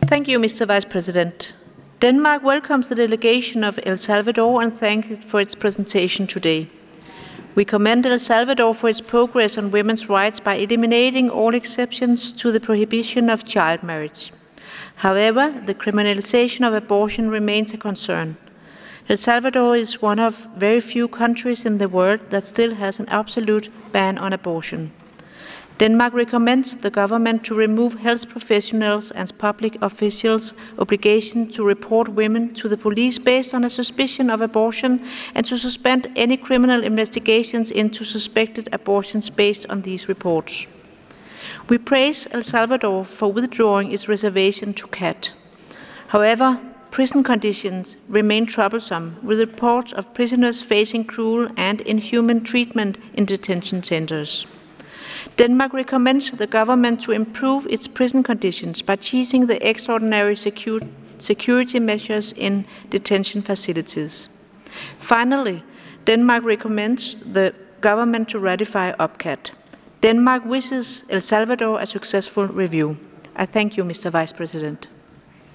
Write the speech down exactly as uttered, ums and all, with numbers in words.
Thank you, Mister Vice President. Denmark welcomes the delegation of El Salvador and thanks it for its presentation today. We commend El Salvador for its progress on women's rights by eliminating all exceptions to the prohibition of child marriage. However, the criminalization of abortion remains a concern. El Salvador is one of very few countries in the world that still has an absolute ban on abortion. Denmark recommends the government to remove health professionals and public officials' obligation to report women to the police based on a suspicion of abortion and to suspend any criminal investigations into suspected abortions based on these reports. We praise El Salvador for withdrawing its reservation to C A T. However, prison conditions remain troublesome, with reports of prisoners facing cruel and inhuman treatment in detention centers. Denmark recommends the government to improve its prison conditions by easing the extraordinary secu security measures in detention facilities. Finally, Denmark recommends the government to ratify O P C A T. Denmark wishes El Salvador a successful review. I thank you, Mister Vice President.